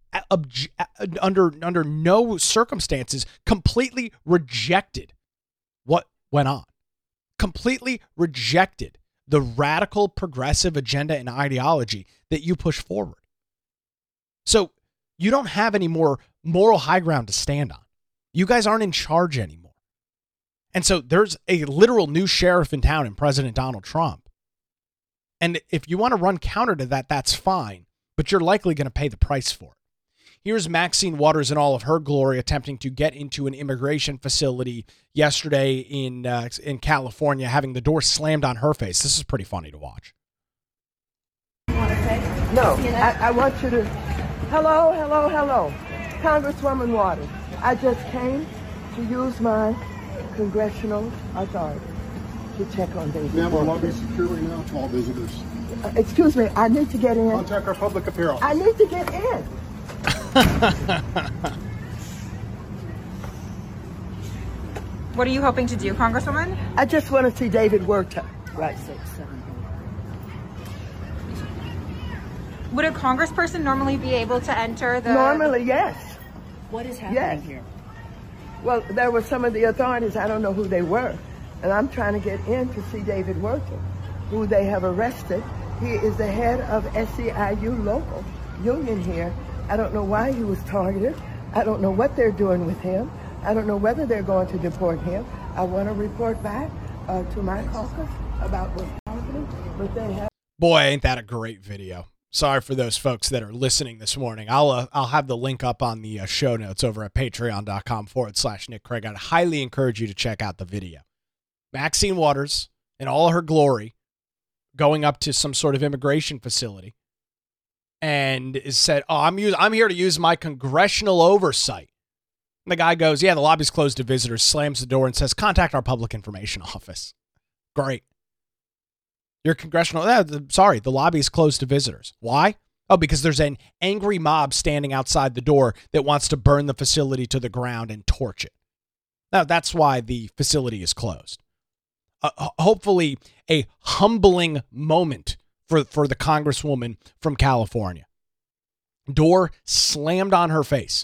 under no circumstances, completely rejected what went on. Completely rejected the radical progressive agenda and ideology that you push forward. So you don't have any more moral high ground to stand on. You guys aren't in charge anymore. And so there's a literal new sheriff in town in President Donald Trump. And if you want to run counter to that, that's fine, but you're likely going to pay the price for it. Here's Maxine Waters in all of her glory attempting to get into an immigration facility yesterday in California, having the door slammed on her face. This is pretty funny to watch. No, I want you to... Hello. Congresswoman Waters, I just came to use my congressional authority to check on David. Ma'am, our lobby is secure right now to all visitors. Excuse me, I need to get in. Contact our public affairs office. I need to get in. What are you hoping to do, Congresswoman? I just want to see David Huerta. Right. Would a congressperson normally be able to enter the... Normally, yes. What is happening here? Well, there were some of the authorities, I don't know who they were, and I'm trying to get in to see David Huerta, who they have arrested. He is the head of SEIU local union here. I don't know why he was targeted. I don't know what they're doing with him. I don't know whether they're going to deport him. I want to report back to my caucus about what's happening, but they have... Boy, ain't that a great video. Sorry for those folks that are listening this morning. I'll have the link up on the show notes over at patreon.com/Nick Craig. I'd highly encourage you to check out the video. Maxine Waters in all her glory going up to some sort of immigration facility and is said, I'm here to use my congressional oversight. And the guy goes, yeah, the lobby's closed to visitors, slams the door and says, contact our public information office. Great. Your congressional, the lobby is closed to visitors. Why? Oh, because there's an angry mob standing outside the door that wants to burn the facility to the ground and torch it. Now, that's why the facility is closed. Hopefully a humbling moment for the Congresswoman from California. Door slammed on her face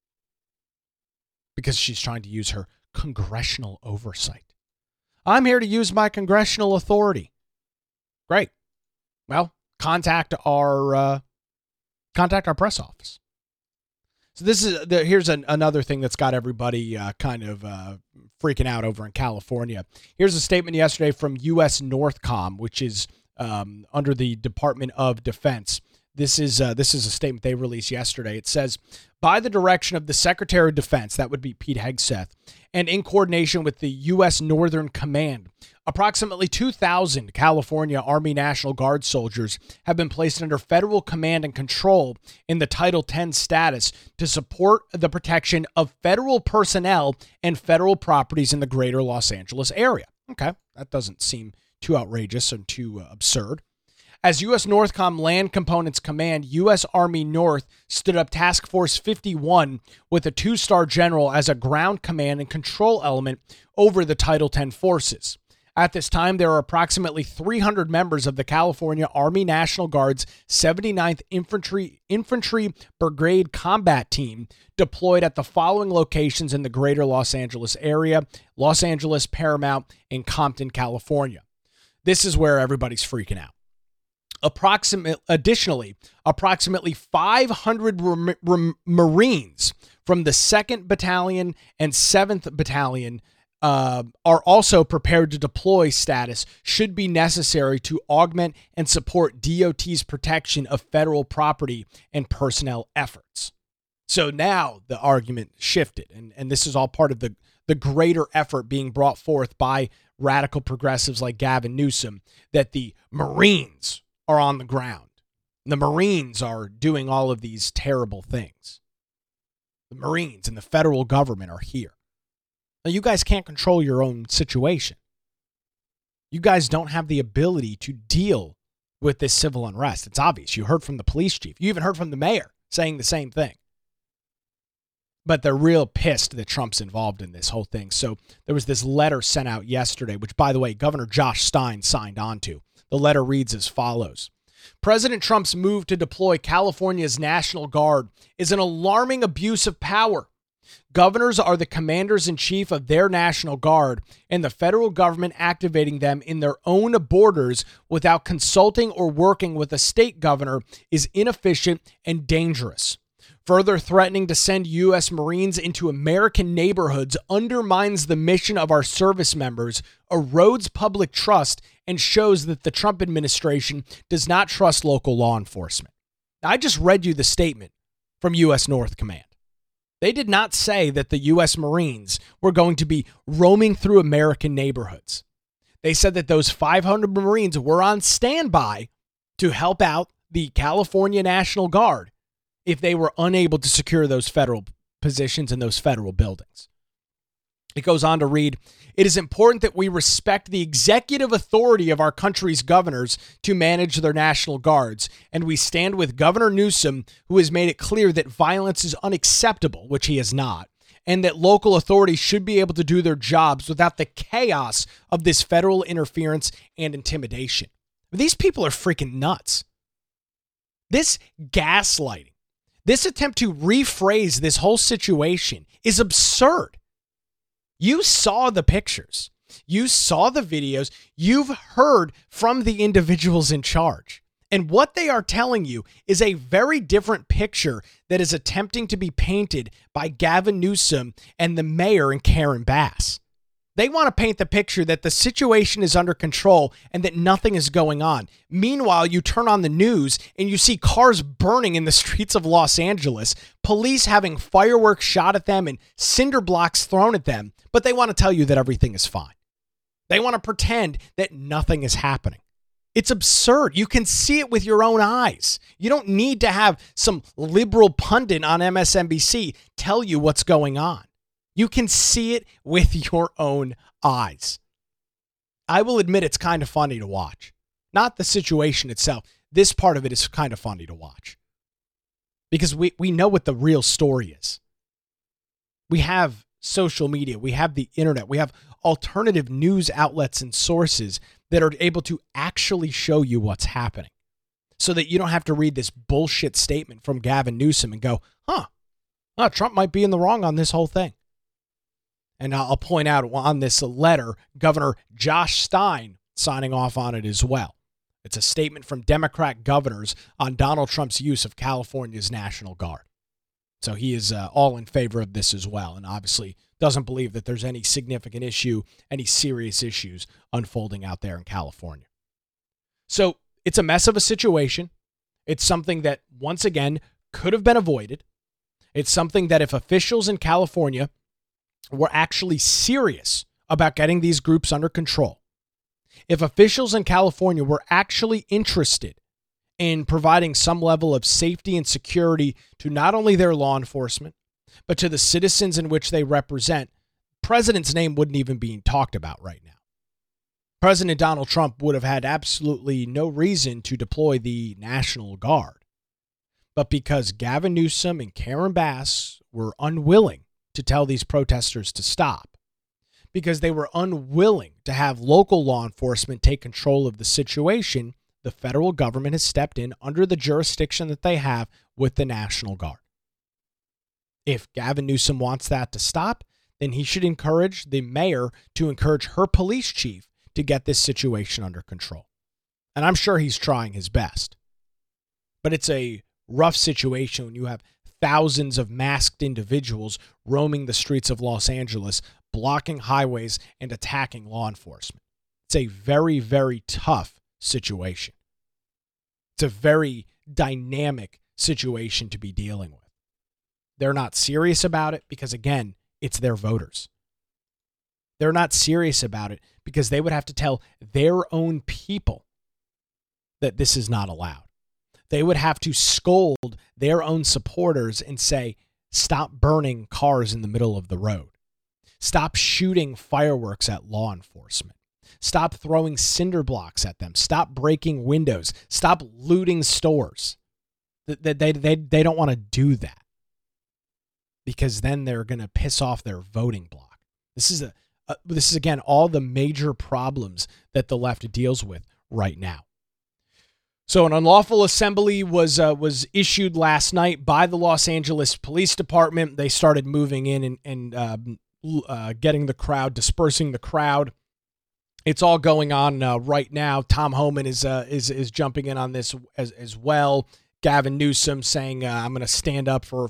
because she's trying to use her congressional oversight. I'm here to use my congressional authority. Great. Well, contact our press office. So this is here's another thing that's got everybody kind of freaking out over in California. Here's a statement yesterday from U.S. Northcom, which is under the Department of Defense. This is a statement they released yesterday. It says, by the direction of the Secretary of Defense, that would be Pete Hegseth, and in coordination with the U.S. Northern Command, approximately 2,000 California Army National Guard soldiers have been placed under federal command and control in the Title 10 status to support the protection of federal personnel and federal properties in the greater Los Angeles area. Okay, that doesn't seem too outrageous and too absurd. As U.S. Northcom Land Components Command, U.S. Army North stood up Task Force 51 with a 2-star general as a ground command and control element over the Title 10 forces. At this time, there are approximately 300 members of the California Army National Guard's 79th Infantry Brigade Combat Team deployed at the following locations in the greater Los Angeles area: Los Angeles, Paramount, and Compton, California. This is where everybody's freaking out. Additionally, approximately 500 Marines from the 2nd Battalion and 7th Battalion are also prepared to deploy status should be necessary to augment and support DOT's protection of federal property and personnel efforts. So now the argument shifted, and this is all part of the greater effort being brought forth by radical progressives like Gavin Newsom, that the Marines are on the ground. The Marines are doing all of these terrible things. The Marines and the federal government are here. Now, you guys can't control your own situation. You guys don't have the ability to deal with this civil unrest. It's obvious. You heard from the police chief. You even heard from the mayor saying the same thing. But they're real pissed that Trump's involved in this whole thing. So there was this letter sent out yesterday, which, by the way, Governor Josh Stein signed on to. The letter reads as follows. President Trump's move to deploy California's National Guard is an alarming abuse of power. Governors are the commanders-in-chief of their National Guard, and the federal government activating them in their own borders without consulting or working with a state governor is inefficient and dangerous. Further threatening to send U.S. Marines into American neighborhoods undermines the mission of our service members, erodes public trust, and shows that the Trump administration does not trust local law enforcement. Now, I just read you the statement from U.S. North Command. They did not say that the U.S. Marines were going to be roaming through American neighborhoods. They said that those 500 Marines were on standby to help out the California National Guard if they were unable to secure those federal positions in those federal buildings. It goes on to read, it is important that we respect the executive authority of our country's governors to manage their National Guards, and we stand with Governor Newsom, who has made it clear that violence is unacceptable, which he has not, and that local authorities should be able to do their jobs without the chaos of this federal interference and intimidation. These people are freaking nuts. This gaslighting, this attempt to rephrase this whole situation is absurd. You saw the pictures. You saw the videos. You've heard from the individuals in charge. And what they are telling you is a very different picture that is attempting to be painted by Gavin Newsom and the mayor and Karen Bass. They want to paint the picture that the situation is under control and that nothing is going on. Meanwhile, you turn on the news and you see cars burning in the streets of Los Angeles, police having fireworks shot at them and cinder blocks thrown at them, but they want to tell you that everything is fine. They want to pretend that nothing is happening. It's absurd. You can see it with your own eyes. You don't need to have some liberal pundit on MSNBC tell you what's going on. You can see it with your own eyes. I will admit it's kind of funny to watch. Not the situation itself. This part of it is kind of funny to watch. Because we know what the real story is. We have social media. We have the internet. We have alternative news outlets and sources that are able to actually show you what's happening. So that you don't have to read this bullshit statement from Gavin Newsom and go, Trump might be in the wrong on this whole thing. And I'll point out on this letter, Governor Josh Stein signing off on it as well. It's a statement from Democrat governors on Donald Trump's use of California's National Guard. So he is all in favor of this as well, and obviously doesn't believe that there's any significant issue, any serious issues unfolding out there in California. So it's a mess of a situation. It's something that, once again, could have been avoided. It's something that if officials in California were actually serious about getting these groups under control, if officials in California were actually interested in providing some level of safety and security to not only their law enforcement, but to the citizens in which they represent, the president's name wouldn't even be talked about right now. President Donald Trump would have had absolutely no reason to deploy the National Guard. But because Gavin Newsom and Karen Bass were unwilling to tell these protesters to stop, because they were unwilling to have local law enforcement take control of the situation, the federal government has stepped in under the jurisdiction that they have with the National Guard. If Gavin Newsom wants that to stop, then he should encourage the mayor to encourage her police chief to get this situation under control. And I'm sure he's trying his best. But it's a rough situation when you have thousands of masked individuals roaming the streets of Los Angeles, blocking highways and attacking law enforcement. It's a very, very tough situation. It's a very dynamic situation to be dealing with. They're not serious about it because, again, it's their voters. They're not serious about it because they would have to tell their own people that this is not allowed. They would have to scold their own supporters and say, stop burning cars in the middle of the road. Stop shooting fireworks at law enforcement. Stop throwing cinder blocks at them. Stop breaking windows. Stop looting stores. They don't want to do that because then they're going to piss off their voting bloc. This is again all the major problems that the left deals with right now. So an unlawful assembly was issued last night by the Los Angeles Police Department. They started moving in and getting the crowd, dispersing the crowd. It's all going on right now. Tom Homan is jumping in on this as well. Gavin Newsom saying, I'm going to stand up for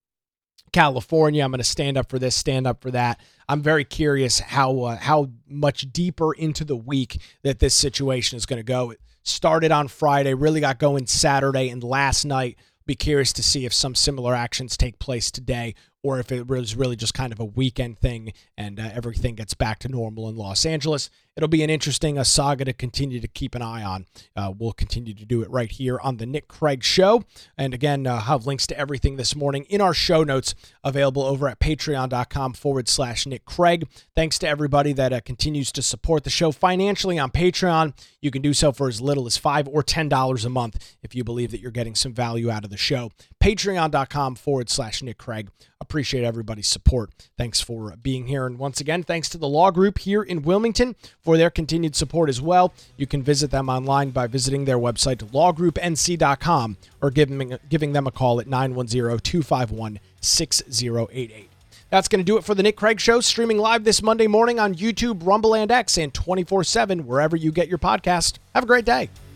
California. I'm going to stand up for this, stand up for that. I'm very curious how much deeper into the week that this situation is going to go. It started on Friday, really got going Saturday and last night. Be curious to see if some similar actions take place today or if it was really just kind of a weekend thing and everything gets back to normal in Los Angeles. It'll be an interesting saga to continue to keep an eye on. We'll continue to do it right here on the Nick Craig Show. And again, I'll have links to everything this morning in our show notes available over at patreon.com/Nick Craig. Thanks to everybody that continues to support the show financially on Patreon. You can do so for as little as $5 or $10 a month if you believe that you're getting some value out of the show. Patreon.com/Nick Craig. Appreciate everybody's support. Thanks for being here. And once again, thanks to the Law Group here in Wilmington for their continued support as well. You can visit them online by visiting their website, lawgroupnc.com, or giving them a call at 910-251-6088. That's going to do it for the Nick Craig Show, streaming live this Monday morning on YouTube, Rumble, and X, and 24/7 wherever you get your podcast. Have a great day.